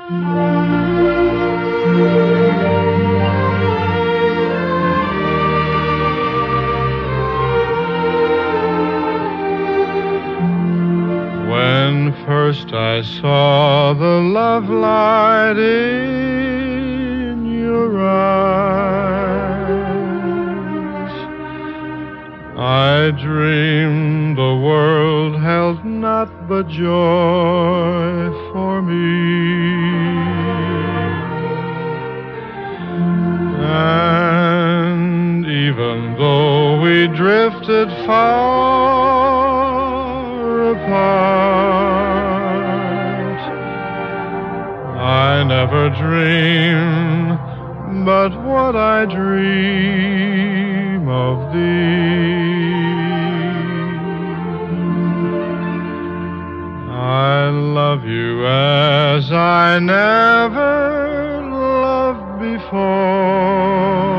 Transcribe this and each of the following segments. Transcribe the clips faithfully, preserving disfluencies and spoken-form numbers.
When first I saw the love light in your eyes, I dreamed the world held naught but joy for me. And even though we drifted far apart, I never dream but what I dream of thee. I love you as I never loved before,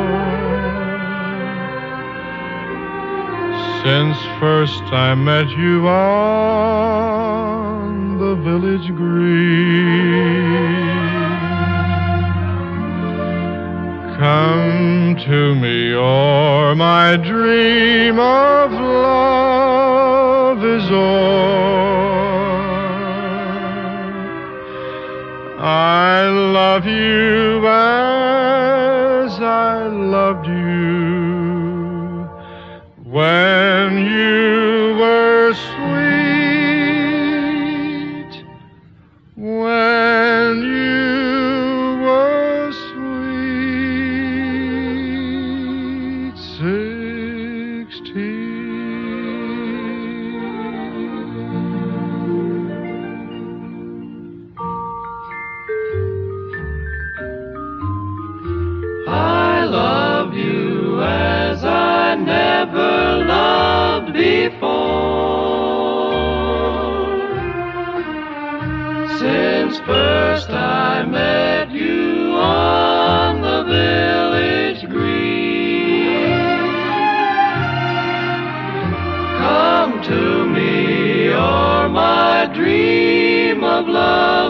since first I met you on the village green. Come to me, or my dream of love is o'er. I love you as I loved you when you were sweet, when you were sweet sixteen. I love you as I never loved before, since first I met you on the village green. Come to me, or my dream of love